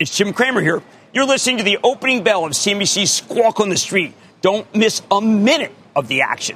It's Jim Cramer here. You're listening to the opening bell of CNBC's Squawk on the Street. Don't miss a minute of the action.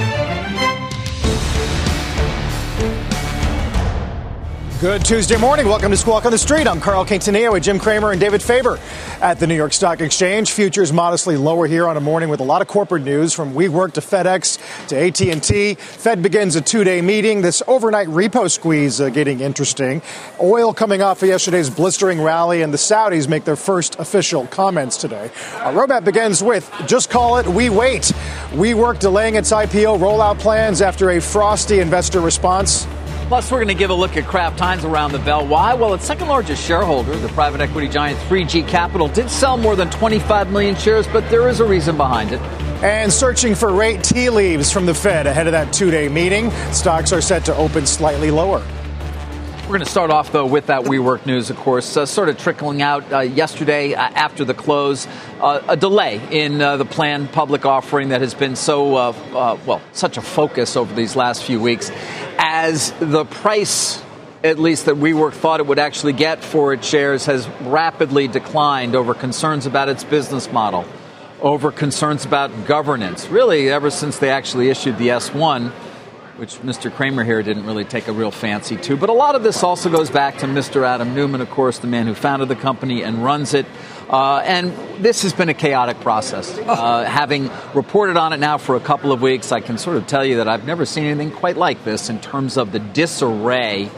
Good Tuesday morning. Welcome to Squawk on the Street. I'm Carl Quintanilla with Jim Cramer and David Faber at the New York Stock Exchange. Futures modestly lower here on a morning with a lot of corporate news from WeWork to FedEx to AT&T. Fed begins a two-day meeting. This overnight repo squeeze getting interesting. Oil coming off of yesterday's blistering rally, and the Saudis make their first official comments today. Our roadmap begins with just call it we wait. WeWork delaying its IPO rollout plans after a frosty investor response. Plus, we're going to give a look at Kraft Heinz around the bell. Why? Well, its second largest shareholder, the private equity giant 3G Capital, did sell more than 25 million shares, but there is a reason behind it. And searching for rate tea leaves from the Fed ahead of that two-day meeting. Stocks are set to open slightly lower. We're going to start off, though, with that WeWork news, of course, sort of trickling out yesterday after the close. A delay in the planned public offering that has been so, such a focus over these last few weeks, as the price, at least that WeWork thought it would actually get for its shares, has rapidly declined over concerns about its business model, over concerns about governance, really ever since they actually issued the S-1, which Mr. Cramer here didn't really take a real fancy to. But a lot of this also goes back to Mr. Adam Neumann, of course, the man who founded the company and runs it. And this has been a chaotic process. Having reported on it now for a couple of weeks, I can sort of tell you that I've never seen anything quite like this in terms of the disarray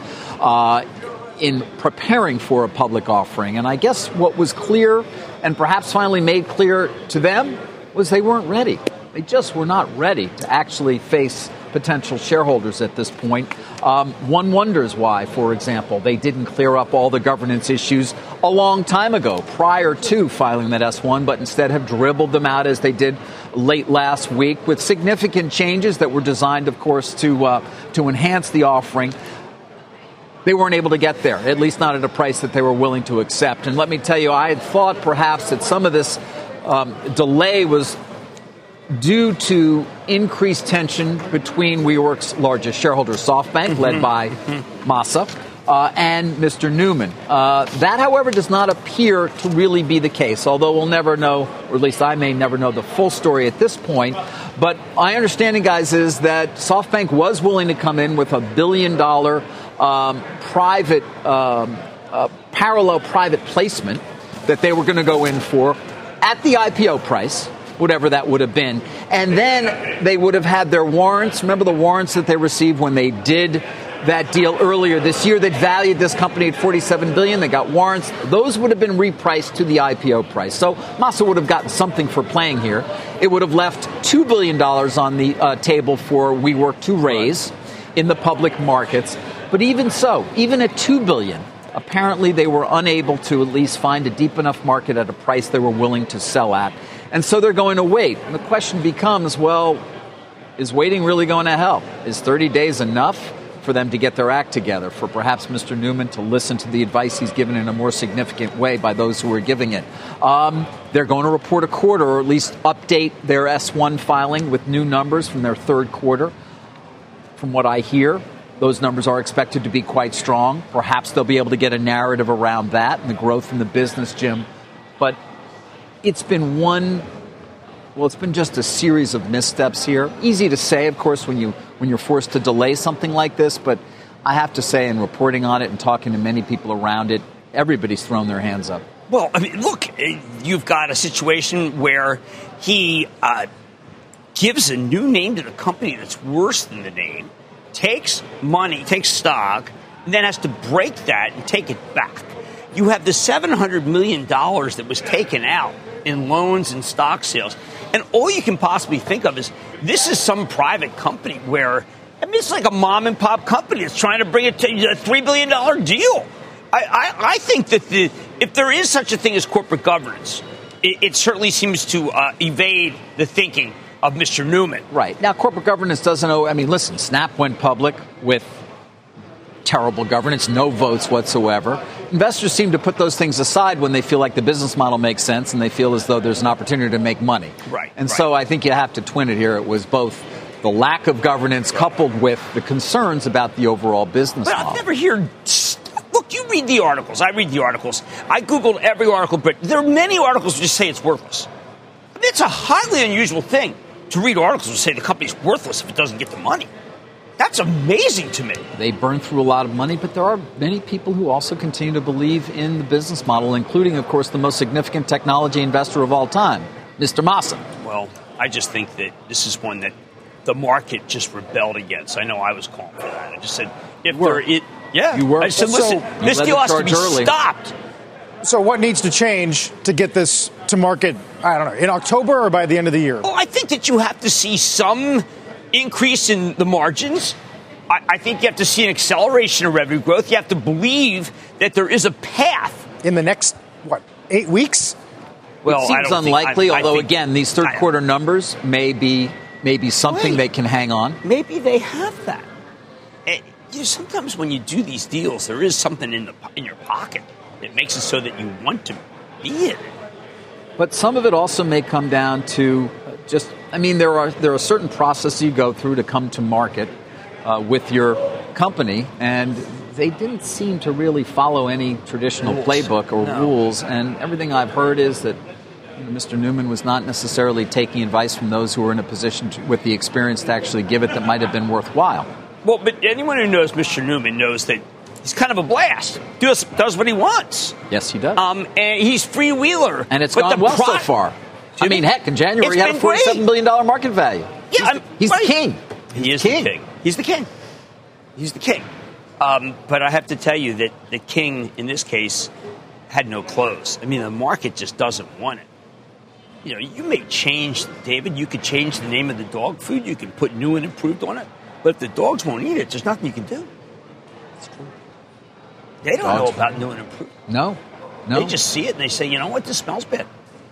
in preparing for a public offering. And I guess what was clear and perhaps finally made clear to them was they weren't ready. They just were not ready to actually face potential shareholders at this point. One wonders why, for example, they didn't clear up all the governance issues a long time ago prior to filing that S-1, but instead have dribbled them out as they did late last week with significant changes that were designed, of course, to enhance the offering. They weren't able to get there, at least not at a price that they were willing to accept. And let me tell you, I had thought perhaps that some of this delay was due to increased tension between WeWork's largest shareholder, SoftBank, led by Masa, and Mr. Neumann. That, however, does not appear to really be the case, although we'll never know, or at least I may never know the full story at this point. But my understanding, guys, is that SoftBank was willing to come in with $1 billion parallel private placement that they were going to go in for at the IPO price, whatever that would have been. And then they would have had their warrants. Remember the warrants that they received when they did that deal earlier this year that valued this company at $47 billion. They got warrants. Those would have been repriced to the IPO price. So Masa would have gotten something for playing here. It would have left $2 billion on the table for WeWork to raise in the public markets. But even so, even at $2 billion, apparently they were unable to at least find a deep enough market at a price they were willing to sell at. And so they're going to wait. And the question becomes, well, is waiting really going to help? Is 30 days enough for them to get their act together, for perhaps Mr. Neumann to listen to the advice he's given in a more significant way by those who are giving it? They're going to report a quarter, or at least update their S-1 filing with new numbers from their third quarter. From what I hear, those numbers are expected to be quite strong. Perhaps they'll be able to get a narrative around that and the growth in the business, Jim. But it's been it's been just a series of missteps here. Easy to say, of course, when you're forced to delay something like this, but I have to say, in reporting on it and talking to many people around it, everybody's thrown their hands up. Well, I mean, look, you've got a situation where he gives a new name to the company that's worse than the name, takes money, takes stock, and then has to break that and take it back. You have the $700 million that was taken out in loans and stock sales. And all you can possibly think of is this is some private company where, I mean, it's like a mom and pop company that's trying to bring a $3 billion deal. I think that if there is such a thing as corporate governance, it certainly seems to evade the thinking of Mr. Neumann. Right. Now, corporate governance doesn't know. I mean, listen, Snap went public with terrible governance, no votes whatsoever. Investors seem to put those things aside when they feel like the business model makes sense and they feel as though there's an opportunity to make money. Right. And so I think you have to twin it here. It was both the lack of governance coupled with the concerns about the overall business model. I've never heard. Look, you read the articles. I read the articles. I Googled every article, but there are many articles that just say it's worthless. I mean, it's a highly unusual thing to read articles that say the company's worthless if it doesn't get the money. That's amazing to me. They burn through a lot of money, but there are many people who also continue to believe in the business model, including, of course, the most significant technology investor of all time, Mr. Masa. Well, I just think that this is one that the market just rebelled against. I know I was calling for that. I just said, if there it, yeah. You were. I said, listen, this deal has to be stopped. So what needs to change to get this to market, I don't know, in October or by the end of the year? Well, I think that you have to see some increase in the margins. I think you have to see an acceleration of revenue growth. You have to believe that there is a path. In the next, 8 weeks? Well, it seems unlikely, although, again, these third quarter numbers may be something they can hang on. Maybe they have that. Sometimes when you do these deals, there is something in your pocket that makes it so that you want to be in it. But some of it also may come down to there are certain processes you go through to come to market with your company, and they didn't seem to really follow any traditional playbook or rules. And everything I've heard is that Mr. Newman was not necessarily taking advice from those who were in a position with the experience to actually give it that might have been worthwhile. Well, but anyone who knows Mr. Newman knows that he's kind of a blast. Does what he wants. Yes, he does. And he's freewheeler. And it's gone well so far. I mean, heck, in January he had a $47 billion market value. Yeah, he's the king. He is the king. He's the king. He's the king. But I have to tell you that the king, in this case, had no clothes. I mean, the market just doesn't want it. You may change, David. You could change the name of the dog food. You can put new and improved on it. But if the dogs won't eat it, there's nothing you can do. That's true. They don't know about new and improved. No. They just see it and they say, you know what, this smells bad.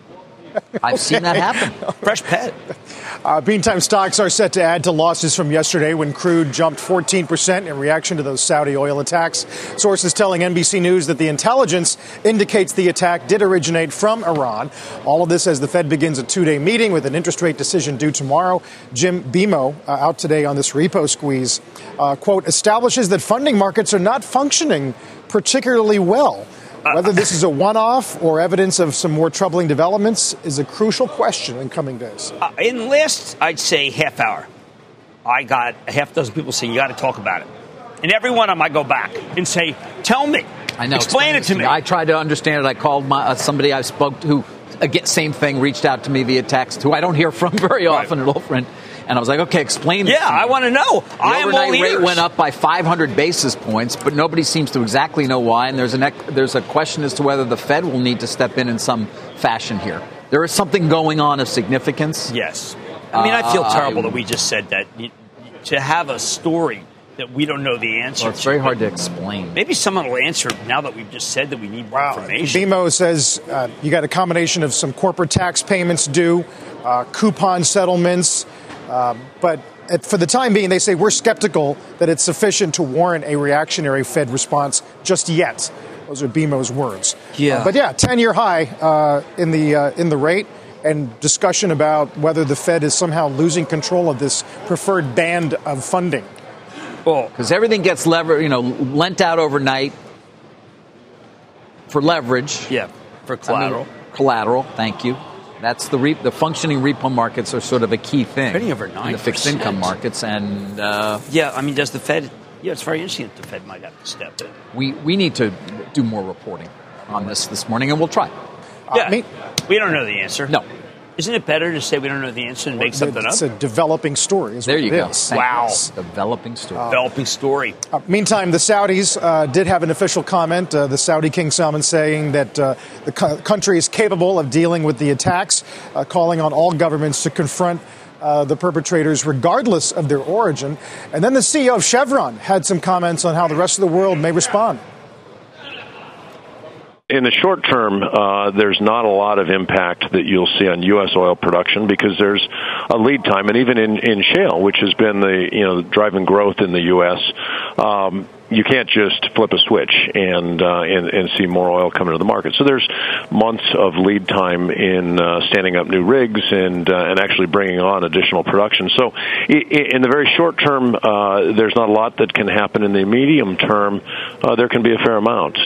I've seen that happen. Fresh pet. Meantime, stocks are set to add to losses from yesterday when crude jumped 14% in reaction to those Saudi oil attacks. Sources telling NBC News that the intelligence indicates the attack did originate from Iran. All of this as the Fed begins a two-day meeting with an interest rate decision due tomorrow. Jim BMO, out today on this repo squeeze, quote, establishes that funding markets are not functioning particularly well. Whether this is a one-off or evidence of some more troubling developments is a crucial question in coming days. In the last, I'd say, half hour, I got a half dozen people saying, you got to talk about it. And every one of them I go back and say, tell me. I know. Explain it to me. I tried to understand it. I called somebody I spoke to who, again, same thing, reached out to me via text, who I don't hear from very often, an old friend. And I was like, okay, explain this. Yeah, I want to know. The overnight rate went up by 500 basis points, but nobody seems to exactly know why. And there's a question as to whether the Fed will need to step in some fashion here. There is something going on of significance. Yes. I mean, I feel terrible that we just said that. To have a story that we don't know the answer to. It's very hard to explain. Maybe someone will answer it now that we've just said that we need more information. BMO says you got a combination of some corporate tax payments due, coupon settlements. But for the time being, they say we're skeptical that it's sufficient to warrant a reactionary Fed response just yet. Those are BMO's words. Yeah. But 10-year high in the rate, and discussion about whether the Fed is somehow losing control of this preferred band of funding. Well, because everything gets lent out overnight for leverage. Yeah, for collateral. Collateral. Thank you. That's the functioning repo markets are sort of a key thing in the fixed income markets. And does the Fed? Yeah, it's very interesting that the Fed might have to step in. We need to do more reporting on this morning, and we'll try. We don't know the answer. No. Isn't it better to say we don't know the answer and make something up? It's a developing story. There you go. Wow. Developing story. Developing story. Meantime, the Saudis did have an official comment. The Saudi King Salman saying that the country is capable of dealing with the attacks, calling on all governments to confront the perpetrators regardless of their origin. And then the CEO of Chevron had some comments on how the rest of the world may respond. In the short term, there's not a lot of impact that you'll see on U.S. oil production because there's a lead time, and even in shale, which has been the driving growth in the U.S., you can't just flip a switch and see more oil come into the market. So there's months of lead time in standing up new rigs and actually bringing on additional production. So in the very short term, there's not a lot that can happen. In the medium term, there can be a fair amount.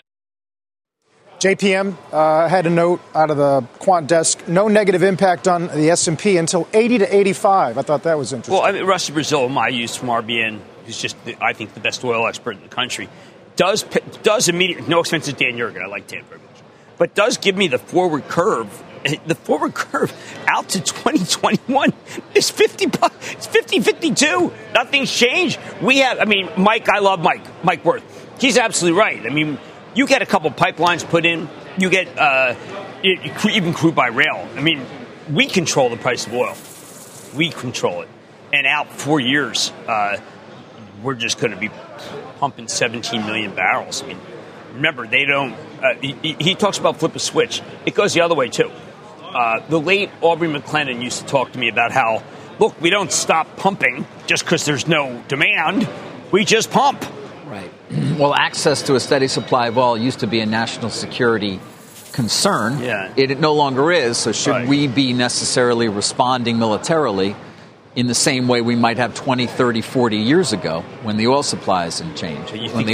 JPM had a note out of the quant desk, no negative impact on the S&P until 80 to 85. I thought that was interesting. Well, I mean, Rusty Brazil, my use from RBN, who's just, I think, the best oil expert in the country, does immediately, no offense to Dan Yergin, I like Dan very much, but does give me the forward curve. The forward curve out to 2021 is 50 bucks. It's 50-52. Nothing's changed. Mike, I love Mike Wirth. He's absolutely right. I mean, you get a couple pipelines put in, you get even crude by rail. I mean, we control the price of oil. We control it. And out 4 years, we're just going to be pumping 17 million barrels. I mean, remember, they don't. He talks about flip a switch. It goes the other way, too. The late Aubrey McLennan used to talk to me about how, look, we don't stop pumping just because there's no demand. We just pump. Right. Well, access to a steady supply of oil used to be a national security concern. Yeah. It no longer is. So should we be necessarily responding militarily in the same way we might have 20, 30, 40 years ago when the oil supplies didn't change? So you think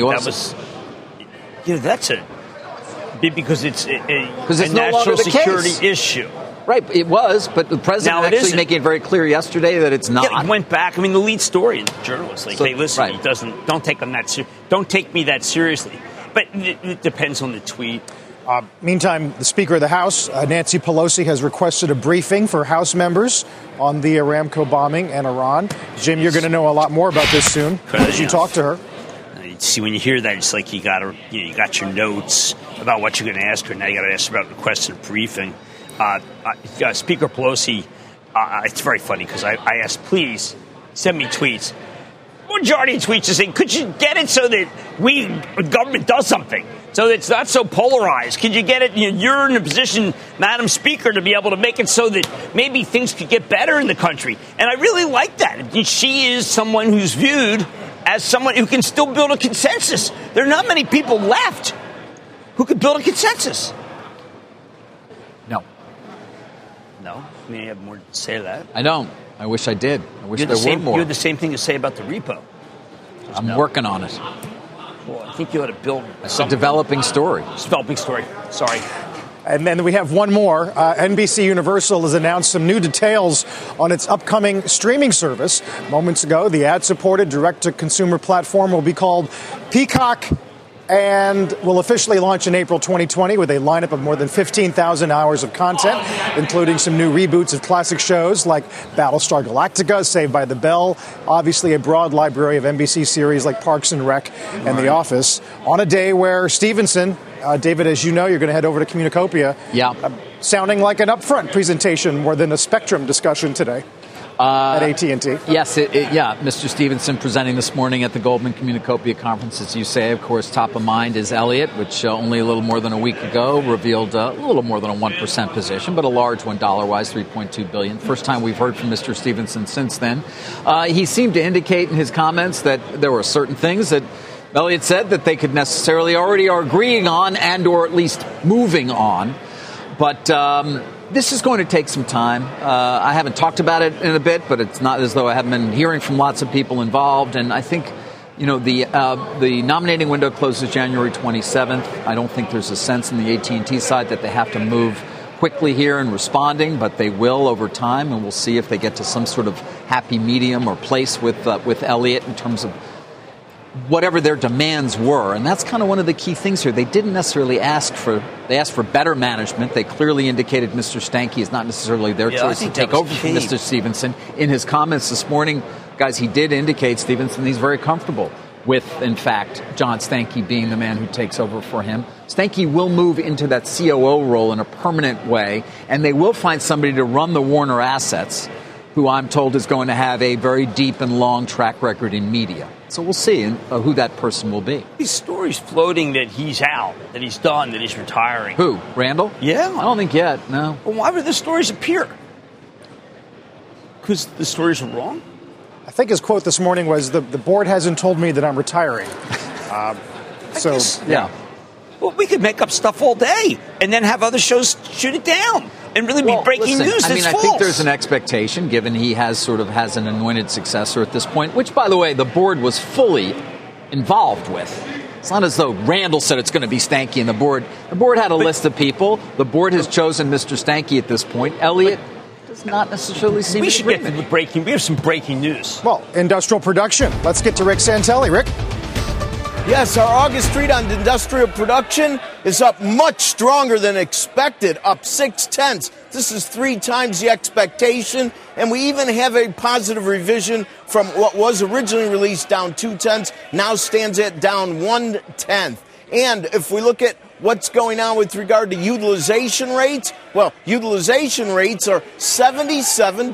that's because it's a national security issue. Right, it was, but the president actually making it very clear yesterday that it's not. Yeah, it went back. I mean, the lead story in the journalist, hey, listen, right. He doesn't. Don't take him don't take me that seriously. But it depends on the tweet. Meantime, the Speaker of the House, Nancy Pelosi, has requested a briefing for House members on the Aramco bombing and Iran. Jim, you're going to know a lot more about this soon as you talk to her. See, when you hear that, it's like you got your notes about what you're going to ask her. Now you got to ask her about requesting a briefing. Speaker Pelosi, it's very funny because I asked, please send me tweets. Majority of tweets are saying, could you get it so that government does something? So that it's not so polarized. Could you get it? You're in a position, Madam Speaker, to be able to make it so that maybe things could get better in the country. And I really like that. She is someone who's viewed as someone who can still build a consensus. There are not many people left who could build a consensus. No? I mean, you have more to say to that? I don't. I wish I did. I wish there were more. You had the same thing to say about the repo. I'm working on it. Well, I think you ought to build It's a developing story. It's a developing story. Sorry. And then we have one more. NBC Universal has announced some new details on its upcoming streaming service. Moments ago, the ad-supported direct-to-consumer platform will be called Peacock and will officially launch in April 2020 with a lineup of more than 15,000 hours of content, including some new reboots of classic shows like Battlestar Galactica, Saved by the Bell, obviously a broad library of NBC series like Parks and Rec and The Office, on a day where Stevenson, David, as you know, you're going to head over to Communicopia. Yeah. Sounding like an upfront presentation more than a Spectrum discussion today. At AT&T. Yes, Mr. Stevenson presenting this morning at the Goldman Communicopia Conference, as you say. Of course, top of mind is Elliott, which only a little more than a week ago revealed a little more than a 1% position, but a large one dollar-wise, $3.2 billion. First time we've heard from Mr. Stevenson since then. He seemed to indicate in his comments that there were certain things that Elliott said that they could necessarily already are agreeing on and or at least moving on. But this is going to take some time. I haven't talked about it in a bit, but it's not as though I haven't been hearing from lots of people involved. And I think, the nominating window closes January 27th. I don't think there's a sense in the AT&T side that they have to move quickly here in responding, but they will over time, and we'll see if they get to some sort of happy medium or place with Elliott in terms of whatever their demands were. And that's kind of one of the key things here. They didn't necessarily asked for better management. They clearly indicated Mr. Stanky is not necessarily their choice to take over from Mr. Stevenson. In his comments this morning, guys, he did indicate, Stevenson, he's very comfortable with, in fact, John Stanky being the man who takes over for him. Stanky will move into that COO role in a permanent way, and they will find somebody to run the Warner assets who I'm told is going to have a very deep and long track record in media. So we'll see who that person will be. These stories floating that he's out, that he's done, that he's retiring. Who? Randall? Yeah. I don't think yet, no. Well, why would the stories appear? Because the stories are wrong? I think his quote this morning was, the board hasn't told me that I'm retiring. Yeah. Well, we could make up stuff all day and then have other shows shoot it down and really be breaking news. I think there's an expectation, given he has an anointed successor at this point, which, by the way, the board was fully involved with. It's not as though Randall said it's going to be Stanky, and the board had a list of people. The board has chosen Mr. Stanky at this point. Elliott does not necessarily seem we should get to the breaking. We have some breaking news. Well, industrial production. Let's get to Rick Santelli. Rick? Yes, our August read on industrial production is up much stronger than expected, up 0.6. This is 3 times the expectation, and we even have a positive revision from what was originally released down 0.2, now stands at down 0.1. And if we look at what's going on with regard to utilization rates, well, utilization rates are 77.9.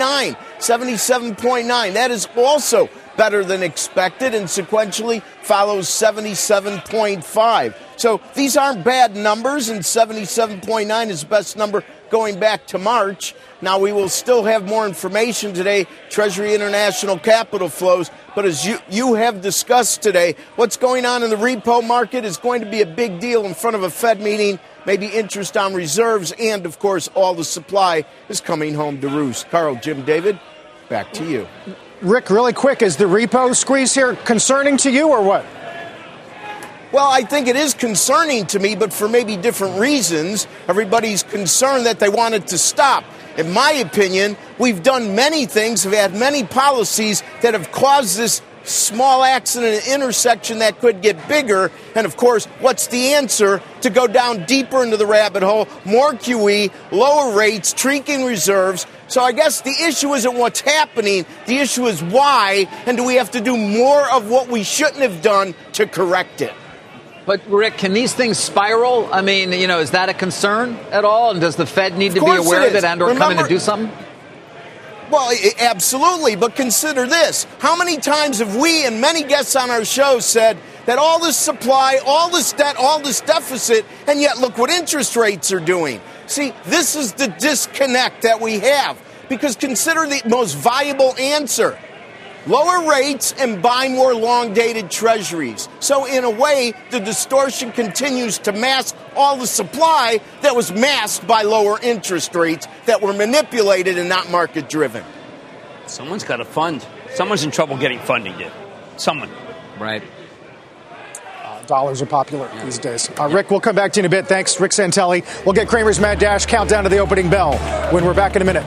77.9. That is also better than expected and sequentially follows 77.5. So these aren't bad numbers, and 77.9 is the best number going back to March. Now, we will still have more information today, Treasury International capital flows, but as you have discussed today, what's going on in the repo market is going to be a big deal in front of a Fed meeting, maybe interest on reserves, and, of course, all the supply is coming home to roost. Carl, Jim, David, back to you. Rick, really quick, is the repo squeeze here concerning to you or what? Well, I think it is concerning to me, but for maybe different reasons. Everybody's concerned that they want it to stop. In my opinion, we've done many things, have had many policies that have caused this small accident intersection that could get bigger. And, of course, what's the answer? To go down deeper into the rabbit hole, more QE, lower rates, shrinking reserves. So I guess the issue isn't what's happening. The issue is why, and do we have to do more of what we shouldn't have done to correct it? But, Rick, can these things spiral? I mean, is that a concern at all? And does the Fed need to be aware of it and or come in and do something? Well, absolutely, but consider this. How many times have we and many guests on our show said that all this supply, all this debt, all this deficit, and yet look what interest rates are doing? See, this is the disconnect that we have, because consider the most viable answer. Lower rates and buy more long-dated treasuries. So in a way, the distortion continues to mask all the supply that was masked by lower interest rates that were manipulated and not market-driven. Someone's got to fund. Someone's in trouble getting funding, Dave. Someone. Right. Dollars are popular these days. Rick, we'll come back to you in a bit. Thanks, Rick Santelli. We'll get Cramer's Mad Dash countdown to the opening bell when we're back in a minute.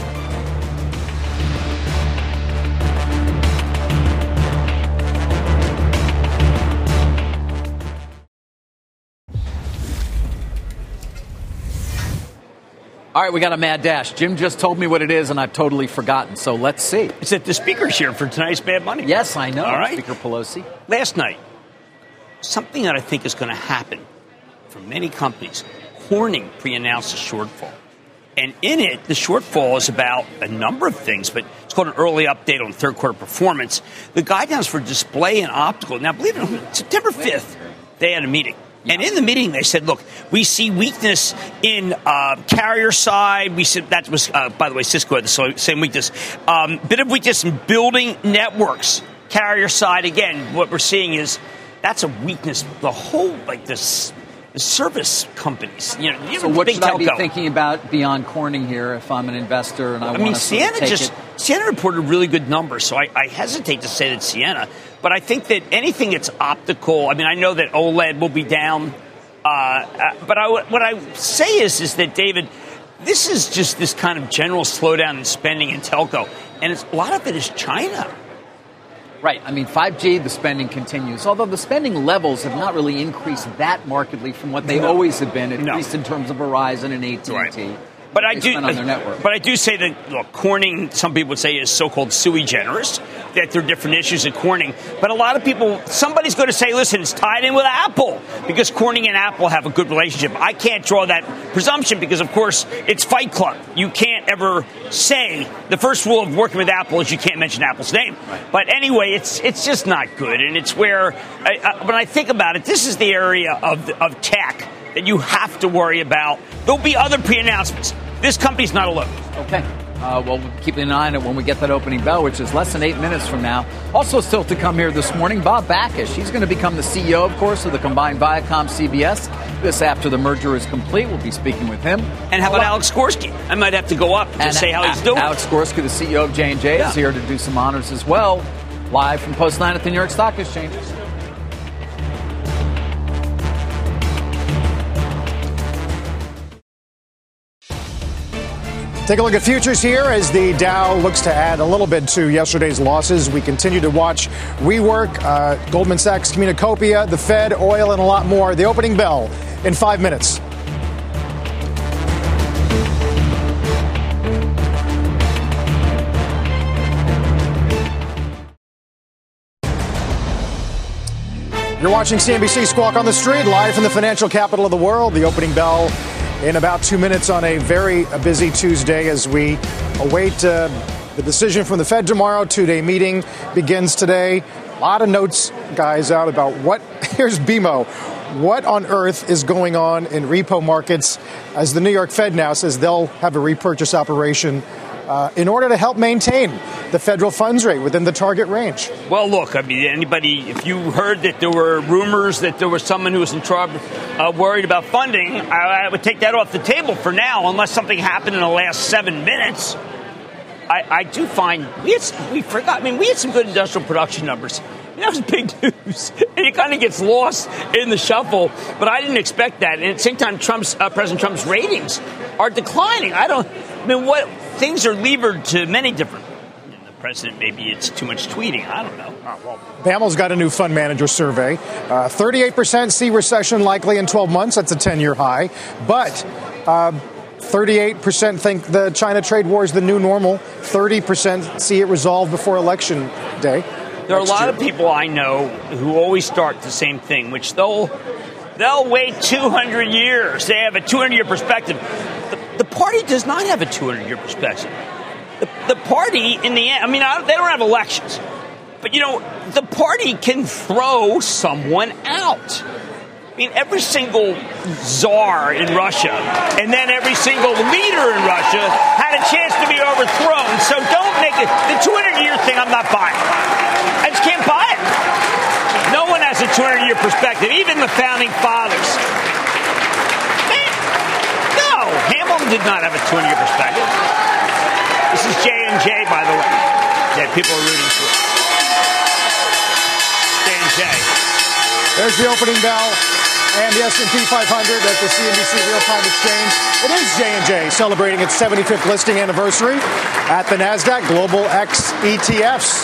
All right, we got a Mad Dash. Jim just told me what it is, and I've totally forgotten. So let's see. It's that the speaker's here for tonight's Bad Money. Yes, I know. All right. Speaker Pelosi. Last night, something that I think is going to happen for many companies. Corning pre-announced a shortfall. And in it, the shortfall is about a number of things, but it's called an early update on third quarter performance. The guidance for display and optical. Now, believe it or not, September 5th, they had a meeting. And in the meeting, they said, look, we see weakness in carrier side. We said that was, by the way, Cisco had the same weakness. Bit of weakness in building networks. Carrier side, again, what we're seeing is that's a weakness. The whole, the service companies. So what should I be thinking about beyond Corning here if I'm an investor and I want to take it? Ciena reported really good numbers, so I hesitate to say that Ciena. But I think that anything that's optical, I know that OLED will be down. But what I say is that, David, this is just this kind of general slowdown in spending in telco. And a lot of it is China. Right. 5G, the spending continues, although the spending levels have not really increased that markedly from what they always have been, at least in terms of Verizon and AT&T. Right. But I do say that, look, Corning, some people would say, is so-called sui generis, that there are different issues at Corning. But a lot of people, somebody's going to say, listen, it's tied in with Apple, because Corning and Apple have a good relationship. I can't draw that presumption because, of course, it's Fight Club. You can't ever say the first rule of working with Apple is you can't mention Apple's name. Right. But anyway, it's just not good. And it's where, when I think about it, this is the area of tech that you have to worry about. There'll be other pre-announcements. This company's not alone. Okay. Well, we'll keep an eye on it when we get that opening bell, which is less than 8 minutes from now. Also still to come here this morning, Bob Bakish. He's going to become the CEO, of course, of the combined Viacom-CBS. This after the merger is complete. We'll be speaking with him. And how about Alex Gorsky? I might have to go up and say how he's doing. Alex Gorsky, the CEO of J&J, is here to do some honors as well. Live from Post 9 at the New York Stock Exchange. Take a look at futures here as the Dow looks to add a little bit to yesterday's losses. We continue to watch WeWork, Goldman Sachs, Communacopia, the Fed, oil, and a lot more. The opening bell in 5 minutes. You're watching CNBC Squawk on the Street, live from the financial capital of the world. The opening bell in about 2 minutes on a very busy Tuesday as we await the decision from the Fed tomorrow. Two-day meeting begins today. A lot of notes, guys, out about here's BMO. What on earth is going on in repo markets as the New York Fed now says they'll have a repurchase operation in order to help maintain the federal funds rate within the target range? Well, look, I mean, if you heard that there were rumors that there was someone who was in trouble, worried about funding, I would take that off the table for now, unless something happened in the last 7 minutes. I do find we had some good industrial production numbers. That was big news, and it kind of gets lost in the shuffle. But I didn't expect that. And at the same time, President Trump's ratings are declining. Things are levered to many different. The president, maybe it's too much tweeting. I don't know. BAML's got a new fund manager survey. 38% see recession likely in 12 months. That's a 10-year high. But 38% think the China trade war is the new normal. 30% see it resolved before Election Day. There are a lot of people I know who always start the same thing, which they'll wait 200 years. They have a 200-year perspective. The party does not have a 200-year perspective. The party, in the end, they don't have elections. But, the party can throw someone out. Every single czar in Russia and then every single leader in Russia had a chance to be overthrown. So don't make it the 200-year thing. I'm not buying. I just can't buy it. No one has a 200-year perspective, even the founding fathers. No, Hamilton did not have a 200-year perspective. This is J&J, by the way, that people are rooting for. J&J. There's the opening bell. And the S&P 500 at the CNBC Real-Time Exchange. It is J&J celebrating its 75th listing anniversary at the NASDAQ Global X ETFs.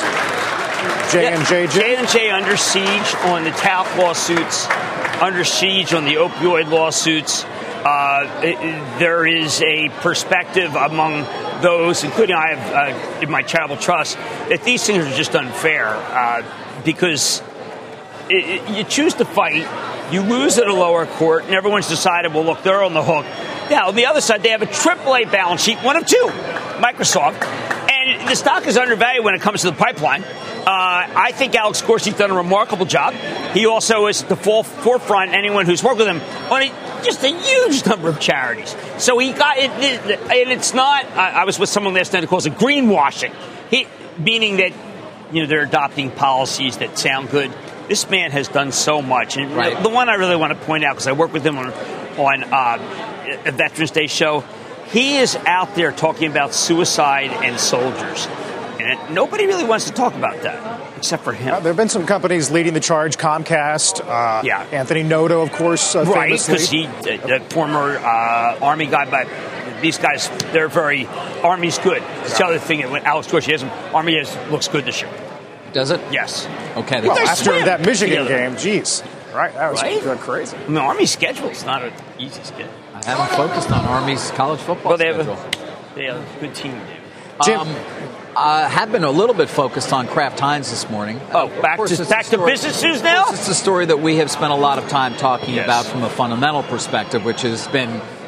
J&J under siege on the talc lawsuits, under siege on the opioid lawsuits. There is a perspective among those, including I have in my charitable trust, that these things are just unfair because you choose to fight. You lose at a lower court, and everyone's decided, well, look, they're on the hook. Now, on the other side, they have a AAA balance sheet, one of two, Microsoft. And the stock is undervalued when it comes to the pipeline. I think Alex Gorsky's done a remarkable job. He also is at the forefront, anyone who's worked with him, on just a huge number of charities. So he got it, and it's not, I was with someone last night who calls it greenwashing, meaning that they're adopting policies that sound good. This man has done so much. And the one I really want to point out, because I work with him on a Veterans Day show, he is out there talking about suicide and soldiers. And nobody really wants to talk about that, except for him. There have been some companies leading the charge, Comcast, Anthony Noto, of course, right, because he's a former Army guy, but these guys, they're very, Army's good. It's the other thing, when Alex Gorsky has Army looks good this year. Does it? Yes. Okay. Well, after that Michigan game, geez. Right? That was crazy. Army's schedule is not an easy schedule. I haven't focused on Army's college football schedule. They have a good team, Jim. I have been a little bit focused on Kraft Heinz this morning. Oh, back to business news now? It's a story that we have spent a lot of time talking about from a fundamental perspective, which has been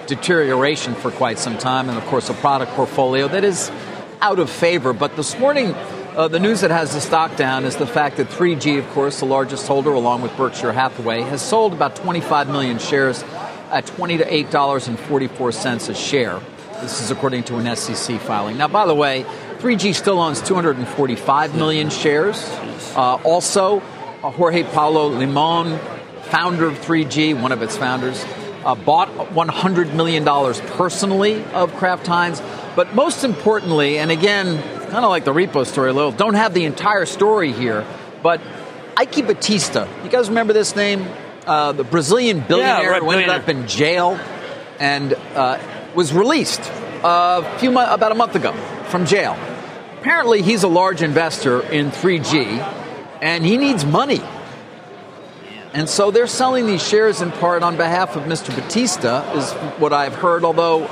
deterioration for quite some time, and of course a product portfolio that is out of favor. But this morning, the news that has the stock down is the fact that 3G, of course, the largest holder, along with Berkshire Hathaway, has sold about 25 million shares at $20 to $8.44 a share. This is according to an SEC filing. Now, by the way, 3G still owns 245 million shares. Also, Jorge Paulo Limon, founder of 3G, one of its founders, bought $100 million personally of Kraft Heinz. But most importantly, and again, kind of like the repo story a little, don't have the entire story here, but Ike Batista, you guys remember this name? The Brazilian billionaire who ended up in jail and was released about a month ago from jail. Apparently, he's a large investor in 3G, and he needs money. And so they're selling these shares in part on behalf of Mr. Batista, is what I've heard, although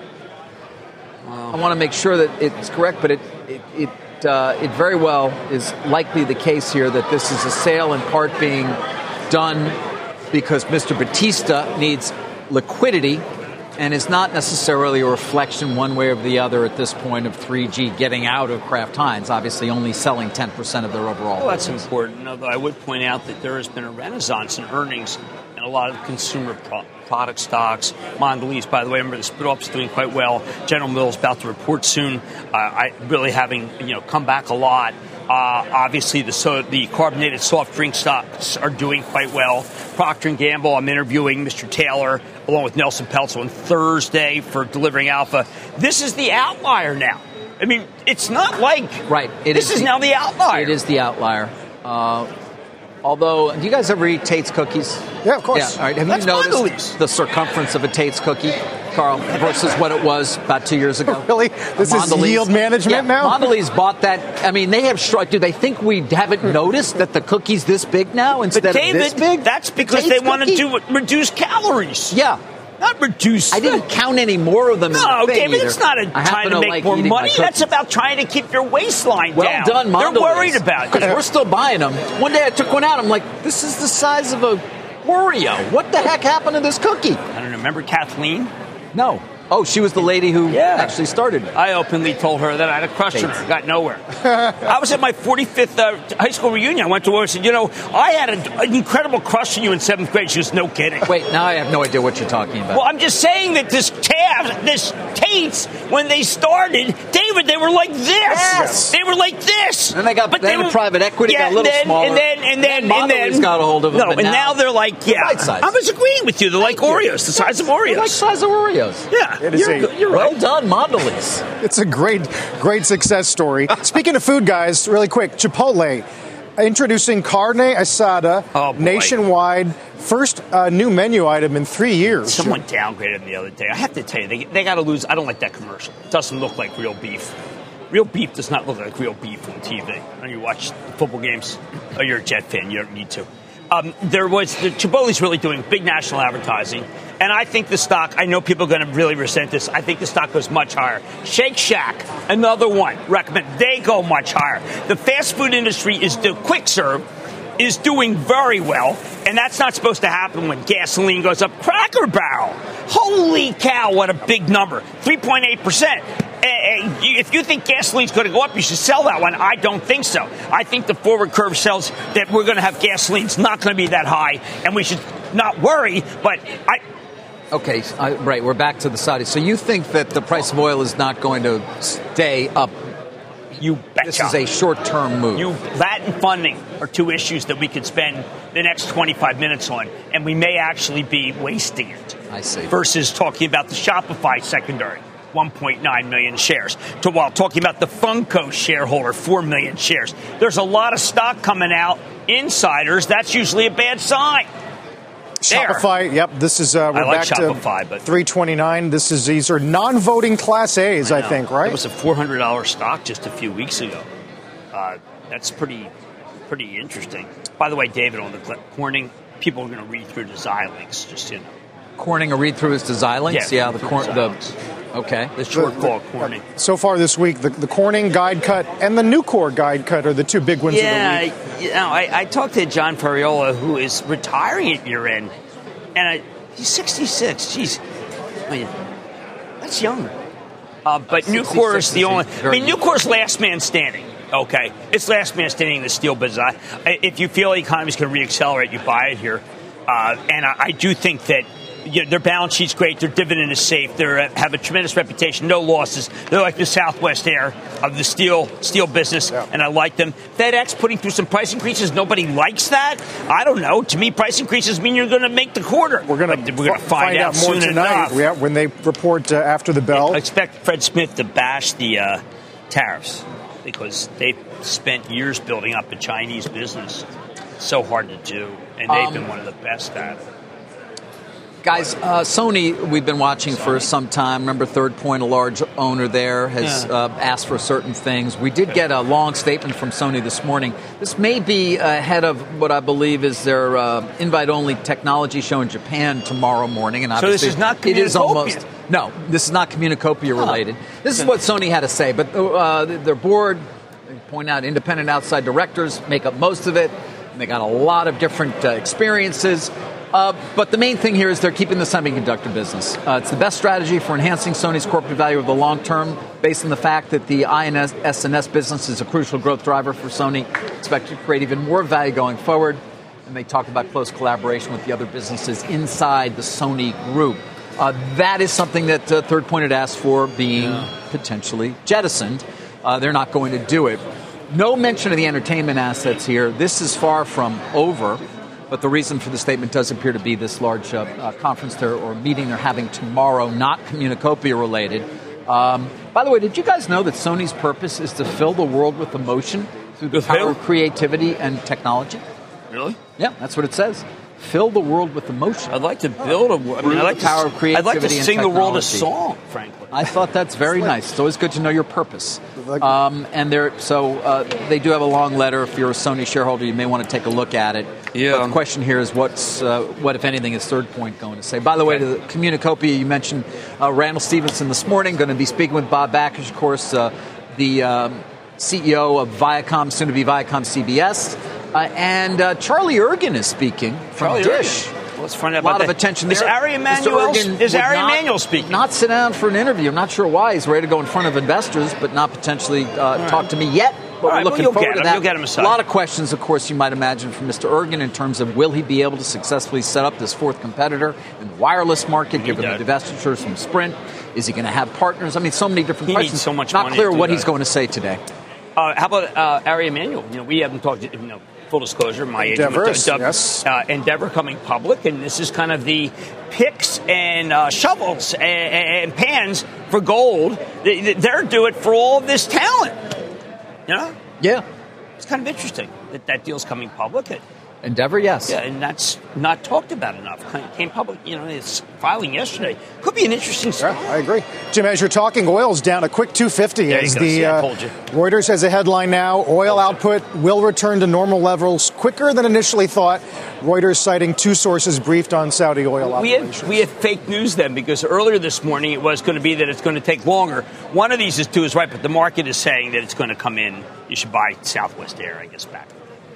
I want to make sure that it's correct, but it very well is likely the case here that this is a sale in part being done because Mr. Batista needs liquidity and is not necessarily a reflection one way or the other at this point of 3G getting out of Kraft Heinz, obviously only selling 10% of their overall. Well, that's important, although I would point out that there has been a renaissance in earnings in a lot of consumer product stocks. Mondelez, by the way, remember the split-off's doing quite well. General Mills about to report soon. Really having come back a lot. Obviously, the carbonated soft drink stocks are doing quite well. Procter & Gamble, I'm interviewing Mr. Taylor along with Nelson Peltz on Thursday for Delivering Alpha. This is the outlier now. I mean, it's not like this is now the outlier. It is the outlier. Although, do you guys ever eat Tate's cookies? Yeah, of course. Yeah, all right. Have you noticed the circumference of a Tate's cookie, Carl, versus what it was about 2 years ago? Really? This is yield management now? Mondelez bought that. I mean, they have struck. Do they think we haven't noticed that the cookie's this big now instead of this big? That's because they want to reduce calories. Yeah. Not reduce. I didn't count any more of them. No, David, it's not trying to make more money. That's about trying to keep your waistline down. Well done, Mondelez. They're worried about it. Because we're still buying them. One day I took one out. I'm like, this is the size of a Oreo. What the heck happened to this cookie? I don't know. Remember Kathleen? No. Oh, she was the lady who actually started it. I openly told her that I had a crush on her. Got nowhere. I was at my 45th high school reunion. I went to her and said, I had an incredible crush on you in 7th grade. She was, no kidding. Wait, now I have no idea what you're talking about. Well, I'm just saying that this Tate's, when they started, David, they were like this. Yes. They were like this. And they got private equity, got a little smaller. And then got a hold of them. No, and now they're like, right size. I was agreeing with you. They're like Oreos, the size of Oreos. They're like size of Oreos. Yeah. You're well done, Mondelez. It's a great success story. Speaking of food, guys, really quick, Chipotle introducing carne asada nationwide. First new menu item in 3 years. Someone downgraded them the other day. I have to tell you, they got to lose. I don't like that commercial. It doesn't look like real beef. Real beef does not look like real beef on TV. When you watch football games, oh, you're a Jet fan. You don't need to. Chipotle's really doing big national advertising. And I think the stock, I know people are going to really resent this. I think the stock goes much higher. Shake Shack, another one, recommend. They go much higher. The fast food industry quick serve is doing very well. And that's not supposed to happen when gasoline goes up. Cracker Barrel. Holy cow, what a big number. 3.8%. If you think gasoline's going to go up, you should sell that one. I don't think so. I think the forward curve says that we're going to have gasoline's not going to be that high, and we should not worry. But Okay, right, we're back to the Saudis. So you think that the price of oil is not going to stay up? You betcha. This is a short-term move. That and funding are two issues that we could spend the next 25 minutes on, and we may actually be wasting it. I see. Versus talking about the Shopify secondary. 1.9 million shares. While talking about the Funko shareholder, 4 million shares. There's a lot of stock coming out. Insiders, that's usually a bad sign. Shopify, yep. This is we're back Shopify, to 329. These are non-voting Class A's, I think, right? It was a $400 stock just a few weeks ago. That's pretty interesting. By the way, David, on the Corning, people are going to read through the Xilinx, just so you know. Corning a read through is to Xilinx? Okay. The short call Corning. So far this week, the Corning guide cut and the Nucor guide cut are the two big ones of the week. I talked to John Ferriola, who is retiring at year end, and he's 66. Jeez. That's young. But Nucor is the only. I mean, Nucor's last man standing. Okay, it's last man standing in the steel business. If you feel the economy's going to reaccelerate, you buy it here. And I do think that their balance sheet's great. Their dividend is safe. They have a tremendous reputation. No losses. They're like the Southwest Air of the steel business, and I like them. FedEx putting through some price increases. Nobody likes that. I don't know. To me, price increases mean you're going to make the quarter. We're going to find out more soon tonight when they report after the bell. I expect Fred Smith to bash the tariffs because they've spent years building up a Chinese business. So hard to do, and they've been one of the best at it. Guys, Sony, we've been watching for some time. Remember, Third Point, a large owner there, has asked for certain things. We did get a long statement from Sony this morning. This may be ahead of what I believe is their invite-only technology show in Japan tomorrow morning. And so this is not Communicopia? No, this is not Communicopia related. This is what Sony had to say. But their board, they point out independent outside directors, make up most of it. And they got a lot of different experiences. But the main thing here is they're keeping the semiconductor business. It's the best strategy for enhancing Sony's corporate value over the long term, based on the fact that the INS business is a crucial growth driver for Sony, expected to create even more value going forward. And they talk about close collaboration with the other businesses inside the Sony group. That is something that Third Point had asked for being potentially jettisoned. They're not going to do it. No mention of the entertainment assets here. This is far from over. But the reason for the statement does appear to be this large conference or meeting they're having tomorrow, not Communicopia related. By the way, did you guys know that Sony's purpose is to fill the world with emotion through the power of creativity and technology? Really? Yeah, that's what it says. Fill the world with emotion. I'd like to build I'd like power of creativity. I'd like to sing the world a song, frankly. I thought that's very nice. It's always good to know your purpose. And they do have a long letter. If you're a Sony shareholder, you may want to take a look at it. Yeah. But the question here is what, if anything, is Third Point going to say? By the way, to the Communicopia, you mentioned Randall Stevenson this morning, going to be speaking with Bob Bakish, of course, the CEO of Viacom, soon to be Viacom CBS. And Charlie Ergen is speaking from Dish. Let's find out a lot of attention there. Is Ari Emanuel speaking? Not sit down for an interview. I'm not sure why. He's ready to go in front of investors, but not potentially talk to me yet. But we're looking forward to that. You'll get him aside. A lot of questions, of course, you might imagine from Mr. Ergen in terms of will he be able to successfully set up this fourth competitor in the wireless market, given the divestitures from Sprint? Is he going to have partners? I mean, so many different questions. Needs so much not money clear to what that. He's going to say today. How about Ari Emanuel? We haven't talked. Full disclosure, my agent yes. Endeavor coming public, and this is kind of the picks and shovels and pans for gold. They're doing it for all of this talent. Yeah. It's kind of interesting that deal's coming public. Endeavor, yes. Yeah, and that's not talked about enough. Came public, it's filing yesterday. Could be an interesting story. Yeah, I agree. Jim, as you're talking, oil's down a quick 250. As I told you. Reuters has a headline now, oil output will return to normal levels quicker than initially thought. Reuters citing two sources briefed on Saudi oil operations. We had fake news then, because earlier this morning it was going to be that it's going to take longer. One of these two is right, but the market is saying that it's going to come in. You should buy Southwest Air, I guess, back.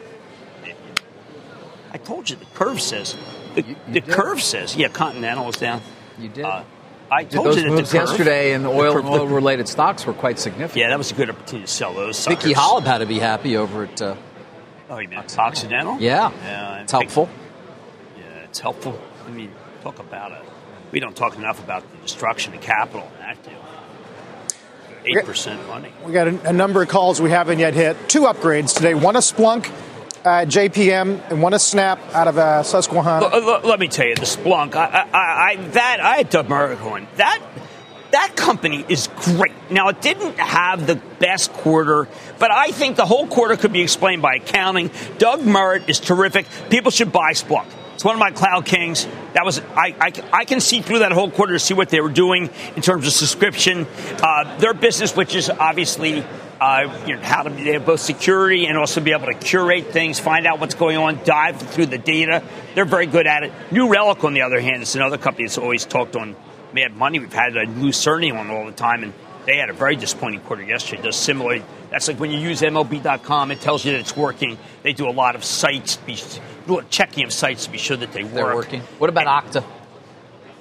I told you the curve says. The curve says. Yeah, Continental is down. You did. I told you that moves the curve, yesterday in the oil-related stocks were quite significant. Yeah, that was a good opportunity to sell those suckers. Vicky Hollab had to be happy over at you meant Occidental? Yeah. It's helpful. Yeah, it's helpful. I mean, talk about it. We don't talk enough about the destruction of capital in that deal. 8% money. We got a number of calls we haven't yet hit. Two upgrades today. One a Splunk at JPM and one a Snap out of Susquehanna. Let me tell you, the Splunk. I had Doug Merritt going. That company is great. Now, it didn't have the best quarter, but I think the whole quarter could be explained by accounting. Doug Merritt is terrific. People should buy Splunk. It's one of my cloud kings. That was I can see through that whole quarter to see what they were doing in terms of subscription. Their business, which is obviously how to be both security and also be able to curate things, find out what's going on, dive through the data. They're very good at it. New Relic, on the other hand, is another company that's always talked on mad money. We've had a Lucerni on all the time, and they had a very disappointing quarter yesterday. It does similarly. That's like when you use MLB.com, it tells you that it's working. They do a lot of sites, checking of sites to be sure that they're working. What about Okta?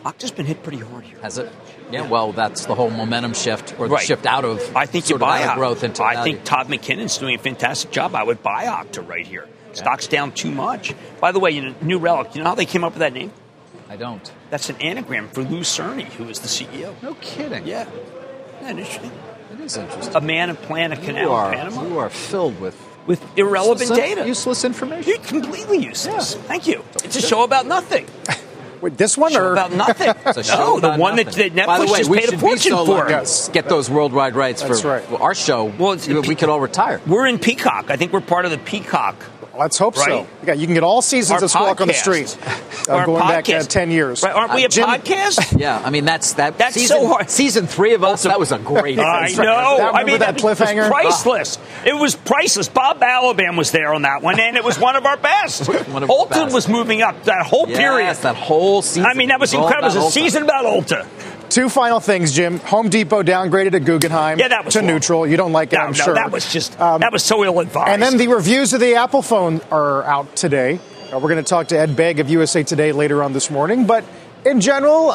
Okta's been hit pretty hard here. Has it? Yeah, well, that's the whole momentum shift, or the Right. shift out of I think you sort of buy out of Okta. growth into I value. think Todd McKinnon's doing a fantastic job. I would buy Okta right here. Stock's down too much. By the way, New Relic, you know how they came up with that name? I don't. That's an anagram for Lou Cerny, who is the CEO. No kidding. Yeah. Isn't that interesting? It is interesting. A man of plan a canal in Panama. You are filled with irrelevant data. Useless information. You're completely useless. Yeah. Thank you. It's a show about nothing. Wait, this one Show or about nothing. It's a show No, the about one nothing. that By the Netflix way, just we paid a should be fortune so for. lucky. Yes. Get those worldwide rights That's for right. our show. Well, it's- we could all retire. We're in Peacock. I think we're part of the Peacock. Let's hope so. Right. Yeah, you can get all seasons Our of Squawk on the podcast. Street. Our Going back podcast. 10 years. Right, aren't we a Jim- podcast? Yeah, I mean that's That's season, so hard. Season 3 of us. That was a great. I know. Remember I mean, that cliffhanger? It was priceless. It was priceless. Bob Balaban was there on that one, and it was one of our best. One of our Ulta best. was moving up that whole period. Yes, that whole season. I mean, that was all incredible. It was a about Ulta. season about Ulta. Two final things, Jim. Home Depot downgraded to Guggenheim Yeah, that was to wrong. neutral. You don't like it, No, I'm no, sure. that was just that was so ill-advised. And then the reviews of the Apple phone are out today. We're going to talk to Ed Begg of USA Today later on this morning. But in general,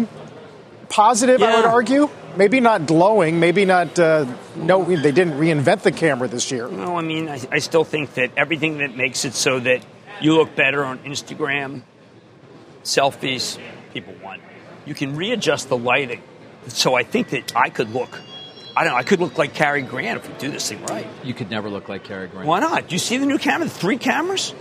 positive, I would Yeah. argue. Maybe not glowing. Maybe not. No, they didn't reinvent the camera this year. No, I mean, I still think that everything that makes it so that you look better on Instagram, selfies, people want. You can readjust the lighting. So I think that I could look like Cary Grant if we do this thing right. You could never look like Cary Grant. Why not? Do you see the new camera, the 3 cameras?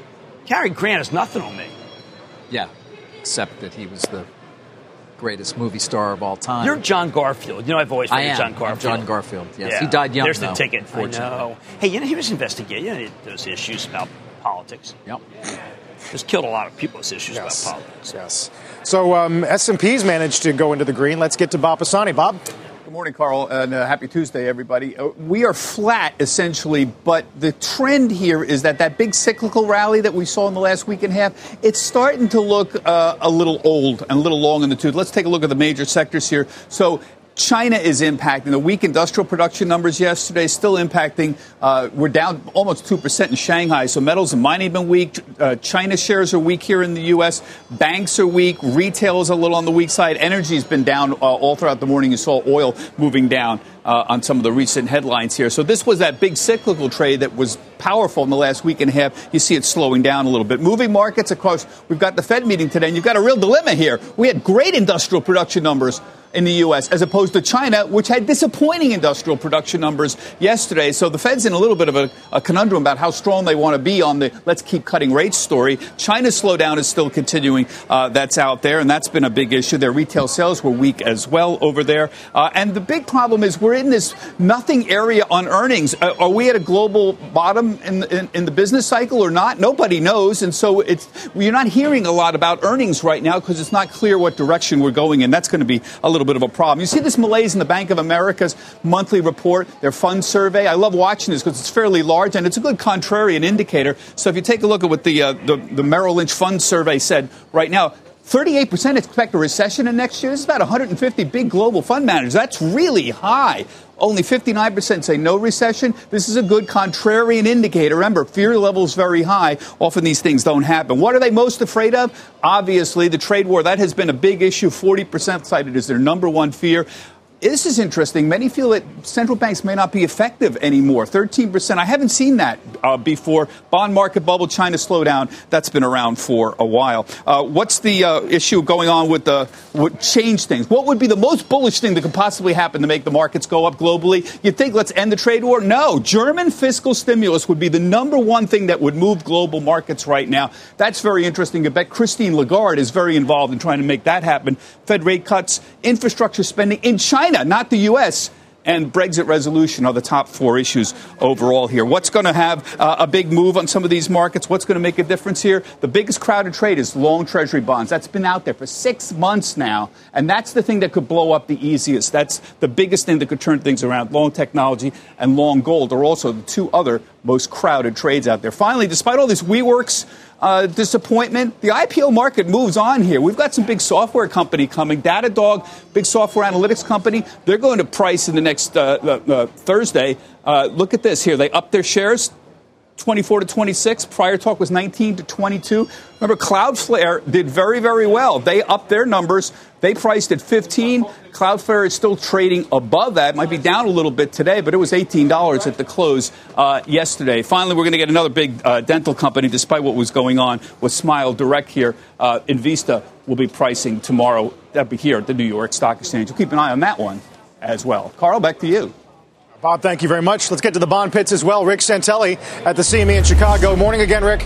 Cary Grant is nothing on me. Yeah, except that he was the greatest movie star of all time. You're John Garfield. You know, I've always I favored am. John Garfield. I'm John Garfield. Yes, Yeah. he died young. There's though, the ticket. I unfortunately. know. Hey, he was investigating those issues about politics. Yep. Just killed a lot of people with issues Yes. about politics. Yes. So S&P's managed to go into the green. Let's get to Bob Pisani. Bob? Good morning, Carl, and happy Tuesday, everybody. We are flat, essentially, but the trend here is that big cyclical rally that we saw in the last week and a half, it's starting to look a little old and a little long in the tooth. Let's take a look at the major sectors here. So China is impacting. The weak industrial production numbers yesterday still impacting. We're down almost 2% in Shanghai. So metals and mining have been weak. China shares are weak here in the U.S. Banks are weak. Retail is a little on the weak side. Energy has been down all throughout the morning. You saw oil moving down on some of the recent headlines here. So this was that big cyclical trade that was powerful in the last week and a half. You see it slowing down a little bit. Moving markets, of course, we've got the Fed meeting today, and you've got a real dilemma here. We had great industrial production numbers in the U.S. as opposed to China, which had disappointing industrial production numbers yesterday. So the Fed's in a little bit of a conundrum about how strong they want to be on the let's keep cutting rates story. China's slowdown is still continuing. That's out there, and that's been a big issue. Their retail sales were weak as well over there. And the big problem is we're in this nothing area on earnings. Are we at a global bottom in the business cycle or not? Nobody knows. And so you're not hearing a lot about earnings right now because it's not clear what direction we're going in. That's going to be a little bit of a problem. You see this malaise in the Bank of America's monthly report, their fund survey. I love watching this because it's fairly large and it's a good contrarian indicator. So if you take a look at what the Merrill Lynch fund survey said right now, 38% expect a recession in next year. This is about 150 big global fund managers. That's really high. Only 59% say no recession. This is a good contrarian indicator. Remember, fear level is very high. Often these things don't happen. What are they most afraid of? Obviously, the trade war. That has been a big issue. 40% cited as their number one fear. This is interesting. Many feel that central banks may not be effective anymore. 13%. I haven't seen that before. Bond market bubble, China slowdown. That's been around for a while. What's the issue going on with what change things? What would be the most bullish thing that could possibly happen to make the markets go up globally? You'd think let's end the trade war? No. German fiscal stimulus would be the number one thing that would move global markets right now. That's very interesting. I bet Christine Lagarde is very involved in trying to make that happen. Fed rate cuts, infrastructure spending in China, not the U.S., and Brexit resolution are the top 4 issues overall here. What's going to have a big move on some of these markets? What's going to make a difference here? The biggest crowded trade is long Treasury bonds. That's been out there for 6 months now, and that's the thing that could blow up the easiest. That's the biggest thing that could turn things around. Long technology and long gold are also the 2 other most crowded trades out there. Finally, despite all this WeWork's disappointment, the IPO market moves on here. We've got some big software company coming. Datadog, big software analytics company. They're going to price in the next Thursday. Look at this here. They upped their shares. 24 to 26. Prior talk was 19 to 22. Remember, Cloudflare did very, very well. They upped their numbers. They priced at 15. Cloudflare is still trading above that. Might be down a little bit today, but it was $18 at the close yesterday. Finally, we're going to get another big dental company, despite what was going on with Smile Direct here. Invista will be pricing tomorrow. That'll be here at the New York Stock Exchange. We'll keep an eye on that one as well. Carl, back to you. Bob, thank you very much. Let's get to the bond pits as well. Rick Santelli at the CME in Chicago. Morning again, Rick.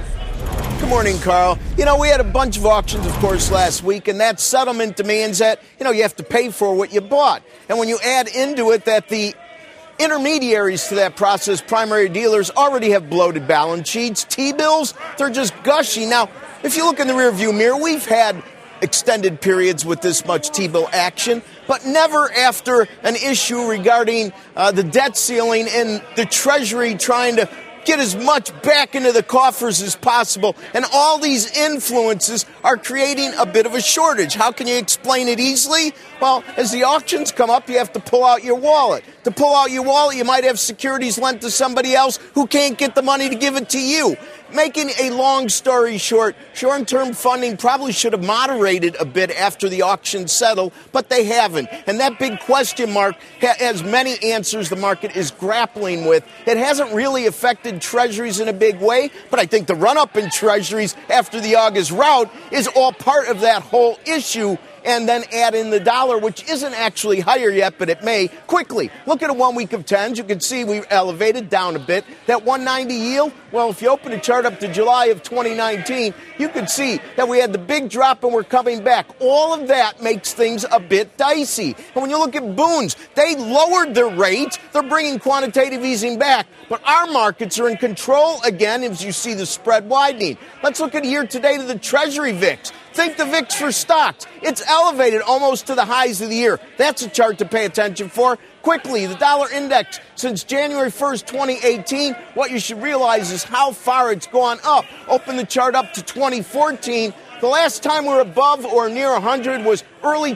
Good morning, Carl. You know, we had a bunch of auctions, of course, last week, and that settlement demands that, you have to pay for what you bought. And when you add into it that the intermediaries to that process, primary dealers, already have bloated balance sheets, T-bills, they're just gushing. Now, if you look in the rearview mirror, we've had extended periods with this much T-bill action, but never after an issue regarding the debt ceiling and the Treasury trying to get as much back into the coffers as possible. And all these influences are creating a bit of a shortage. How can you explain it easily? Well, as the auctions come up, you have to pull out your wallet. To pull out your wallet, you might have securities lent to somebody else who can't get the money to give it to you. Making a long story short, short-term funding probably should have moderated a bit after the auction settled, but they haven't. And that big question mark has many answers the market is grappling with. It hasn't really affected treasuries in a big way, but I think the run-up in treasuries after the August rout is all part of that whole issue. And then add in the dollar, which isn't actually higher yet, but it may quickly. Look at a 1 week of 10s. You can see we elevated down a bit. That 190 yield, well, if you open the chart up to July of 2019, you can see that we had the big drop and we're coming back. All of that makes things a bit dicey. And when you look at Boons, they lowered their rates. They're bringing quantitative easing back. But our markets are in control again as you see the spread widening. Let's look at year to date of the Treasury VIX. Think the VIX for stocks. It's elevated almost to the highs of the year. That's a chart to pay attention for. Quickly, the dollar index since January 1st, 2018, what you should realize is how far it's gone up. Open the chart up to 2014. The last time we were above or near 100 was early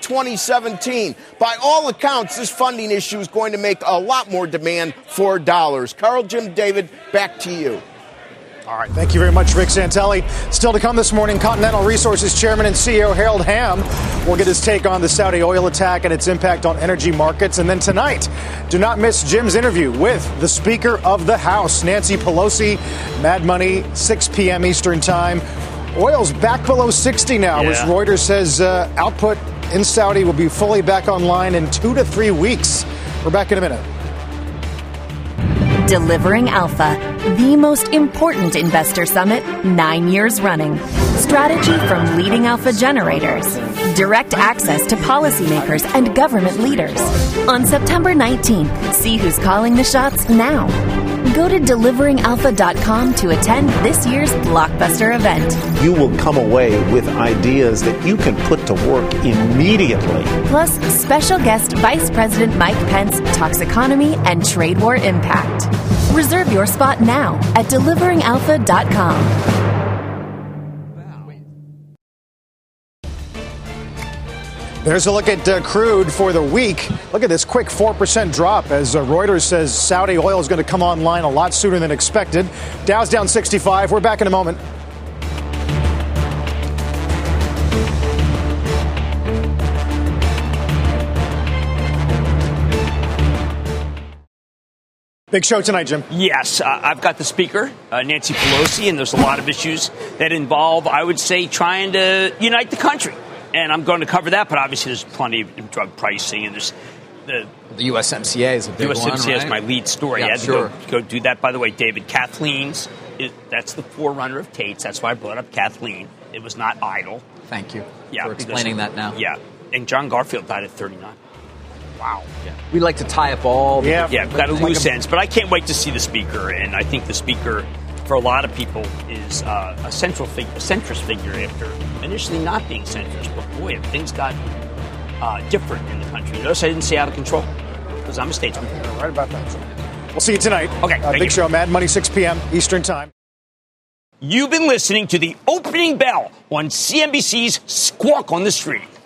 2017. By all accounts, this funding issue is going to make a lot more demand for dollars. Carl, Jim, David, back to you. All right. Thank you very much, Rick Santelli. Still to come this morning, Continental Resources Chairman and CEO Harold Hamm will get his take on the Saudi oil attack and its impact on energy markets. And then tonight, do not miss Jim's interview with the Speaker of the House, Nancy Pelosi. Mad Money, 6 p.m. Eastern Time. Oil's back below 60 now, as Reuters says output in Saudi will be fully back online in 2 to 3 weeks. We're back in a minute. Delivering Alpha, the most important investor summit 9 years running. Strategy from leading alpha generators. Direct access to policymakers and government leaders. On September 19th, see who's calling the shots now. Go to deliveringalpha.com to attend this year's blockbuster event. You will come away with ideas that you can put to work immediately. Plus, special guest Vice President Mike Pence talks economy and trade war impact. Reserve your spot now at deliveringalpha.com. There's a look at crude for the week. Look at this quick 4% drop as Reuters says Saudi oil is going to come online a lot sooner than expected. Dow's down 65. We're back in a moment. Big show tonight, Jim. Yes, I've got the speaker, Nancy Pelosi, and there's a lot of issues that involve, I would say, trying to unite the country. And I'm going to cover that, but obviously there's plenty of drug pricing, and there's the USMCA is a big one, USMCA is right? my lead story. Yeah, I had sure. to go do that. By the way, David, Kathleen's, that's the forerunner of Tate's. That's why I brought up Kathleen. It was not idle. Thank you for explaining that now. Yeah, and John Garfield died at 39. Wow. Yeah. We like to tie up all the got a loose ends, but I can't wait to see the speaker, and I think the speaker, for a lot of people, is a centrist figure after initially not being centrist. But boy, things got different in the country. Notice I didn't say out of control because I'm a statesman. Right about that. We'll see you tonight. Okay, big show, Mad Money, 6 p.m. Eastern Time. You've been listening to the opening bell on CNBC's Squawk on the Street.